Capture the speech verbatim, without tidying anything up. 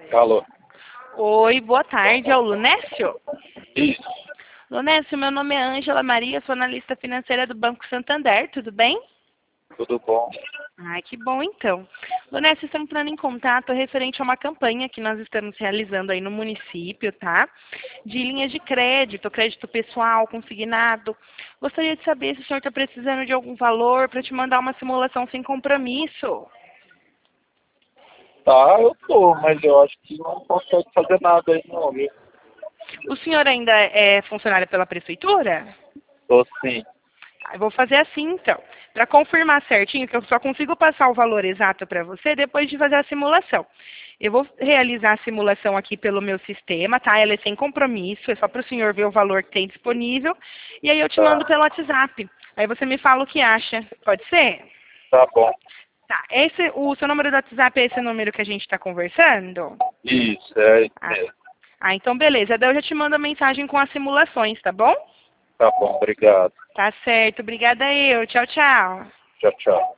Alô? Oi, boa tarde, é o Lunécio? Isso. Lunécio, meu nome é Ângela Maria, sou analista financeira do Banco Santander, tudo bem? Tudo bom? Ai, que bom então. Lunécio, estamos entrando em contato referente a uma campanha que nós estamos realizando aí no município, tá? De linhas de crédito, crédito pessoal, consignado. Gostaria de saber se o senhor está precisando de algum valor para te mandar uma simulação sem compromisso. Tá, eu tô, mas eu acho que não consegue fazer nada aí não, viu? O senhor ainda é funcionário pela prefeitura? Tô sim. Ah, eu vou fazer assim então, para confirmar certinho, que eu só consigo passar o valor exato para você depois de fazer a simulação. Eu vou realizar a simulação aqui pelo meu sistema, tá? Ela é sem compromisso, é só para o senhor ver o valor que tem disponível, e aí eu te mando Tá, pelo WhatsApp. Aí você me fala o que acha. Pode ser? tá bom. Tá. Esse, o seu número do WhatsApp é esse número que a gente está conversando? Isso, é isso Ah, mesmo. ah, então beleza. Daí eu já te mando a mensagem com as simulações, tá bom? Tá bom, obrigado. Tá certo. Obrigada eu. Tchau, tchau. Tchau, tchau.